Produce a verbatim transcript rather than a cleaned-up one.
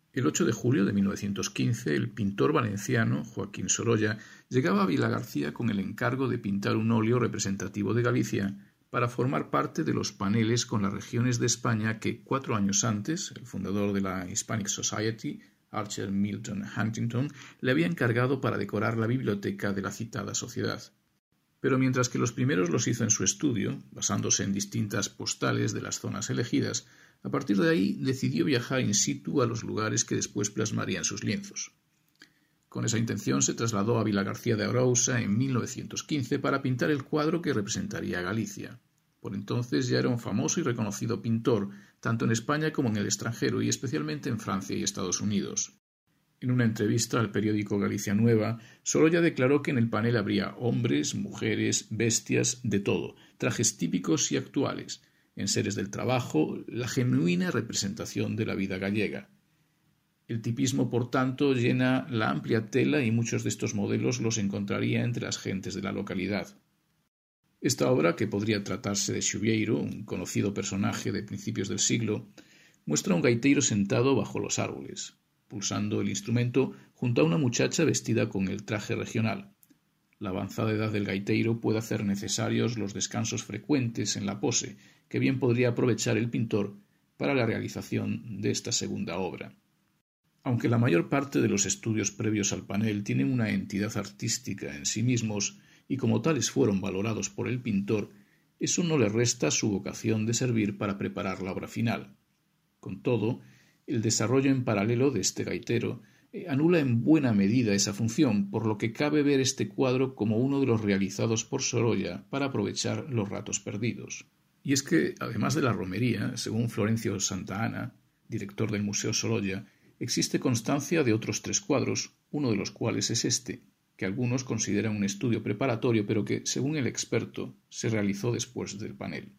El ocho de julio de mil novecientos quince, el pintor valenciano Joaquín Sorolla llegaba a Vilagarcía con el encargo de pintar un óleo representativo de Galicia para formar parte de los paneles con las regiones de España que cuatro años antes el fundador de la Hispanic Society, Archer Milton Huntington, le había encargado para decorar la biblioteca de la citada sociedad. Pero mientras que los primeros los hizo en su estudio, basándose en distintas postales de las zonas elegidas, a partir de ahí decidió viajar in situ a los lugares que después plasmaría en sus lienzos. Con esa intención se trasladó a Vilagarcía de Arousa en mil novecientos quince para pintar el cuadro que representaría a Galicia. Por entonces ya era un famoso y reconocido pintor, tanto en España como en el extranjero y especialmente en Francia y Estados Unidos. En una entrevista al periódico Galicia Nueva, Sorolla declaró que en el panel habría hombres, mujeres, bestias, de todo, trajes típicos y actuales, enseres del trabajo, la genuina representación de la vida gallega. El tipismo, por tanto, llena la amplia tela y muchos de estos modelos los encontraría entre las gentes de la localidad. Esta obra, que podría tratarse de Xuvieiro, un conocido personaje de principios del siglo, muestra a un gaiteiro sentado bajo los árboles, pulsando el instrumento junto a una muchacha vestida con el traje regional. La avanzada edad del gaiteiro puede hacer necesarios los descansos frecuentes en la pose, que bien podría aprovechar el pintor para la realización de esta segunda obra. Aunque la mayor parte de los estudios previos al panel tienen una entidad artística en sí mismos y como tales fueron valorados por el pintor, eso no le resta su vocación de servir para preparar la obra final. Con todo, el desarrollo en paralelo de este gaitero eh, anula en buena medida esa función, por lo que cabe ver este cuadro como uno de los realizados por Sorolla para aprovechar los ratos perdidos. Y es que, además de la romería, según Florencio Santa Anna, director del Museo Sorolla, existe constancia de otros tres cuadros, uno de los cuales es este, que algunos consideran un estudio preparatorio, pero que, según el experto, se realizó después del panel.